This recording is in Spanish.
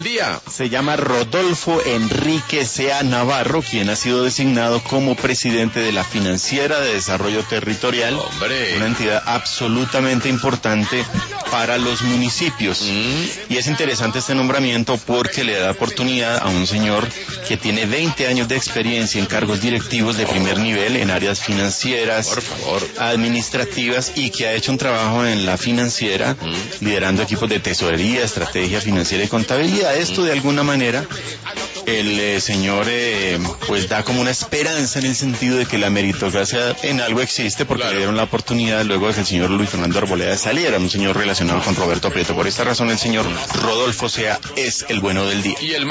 día. Se llama Rodolfo Enrique Sea Navarro, quien ha sido designado como presidente de la Financiera de Desarrollo Territorial, una entidad absolutamente importante para los municipios. Y es interesante este nombramiento porque le da oportunidad a un señor que tiene 20 años de experiencia en cargos directivos de primer nivel en áreas financieras, administrativas, y que ha hecho un trabajo en la financiera, liderando equipos de tesorería, estrategia financiera y contabilidad. Esto de alguna manera el señor pues da como una esperanza en el sentido de que la meritocracia en algo existe, porque le dieron la oportunidad luego de que el señor Luis Fernando Arboleda saliera, un señor relacionado con Roberto Prieto. Por esta razón el señor Rodolfo Sea es el bueno del día.